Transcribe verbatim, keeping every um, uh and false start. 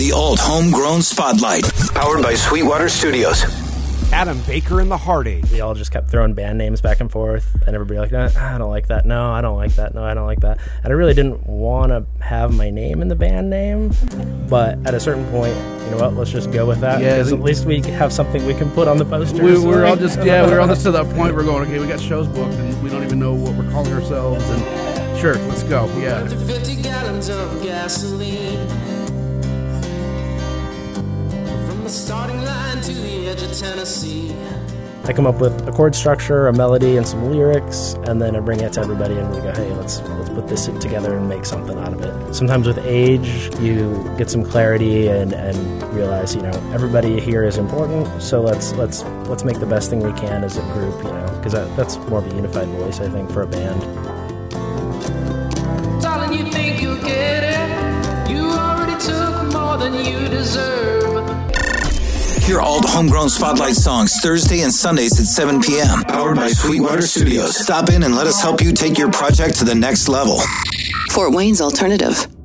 The Alt Homegrown Spotlight, powered by Sweetwater Studios. Adam Baker and the Heartache. We all just kept throwing band names back and forth, and everybody like, no, I don't like that. No, I don't like that. No, I don't like that. And I really didn't want to have my name in the band name, but at a certain point, you know what? Let's just go with that. Yeah, because at least we have something we can put on the posters. We, we're all just yeah, we're all just to that point. We're going, okay, we got shows booked, and we don't even know what we're calling ourselves. And sure, let's go. Yeah. fifty gallons of gasoline. From the starting line to the edge of Tennessee. I come up with a chord structure, a melody, and some lyrics, and then I bring it to everybody, and we go, hey, let's let's put this together and make something out of it. Sometimes with age, you get some clarity and, and realize, you know, everybody here is important, so let's let's let's make the best thing we can as a group, you know, because that, that's more of a unified voice, I think, for a band. Darling, you think you'll get it? You already took more than you deserve. Hear Alt Homegrown Spotlight songs Thursday and Sundays at seven p.m. Powered by Sweetwater Studios. Stop in and let us help you take your project to the next level. Fort Wayne's Alternative.